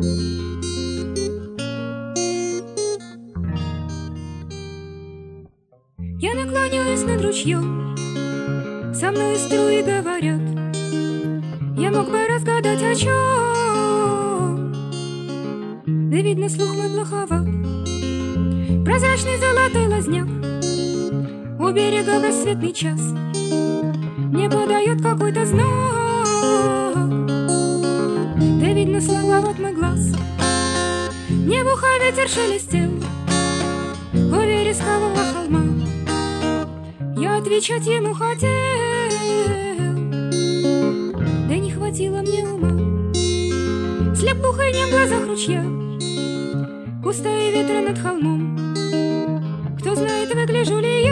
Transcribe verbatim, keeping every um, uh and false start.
Я наклоняюсь над ручьем, со мной струи говорят. Я мог бы разгадать, о чем, да видно, слух мой плоховат. Прозрачный золотой лазняк у берега в рассветный час мне подает какой-то знак, да видно, слабоват мой глаз. Мне в ухо ветер шелестел у верескового холма. Я отвечать ему хотел, да не хватило мне ума. Слеп буханьем в глазах ручья, густые ветры над холмом. Кто знает, выгляжу ли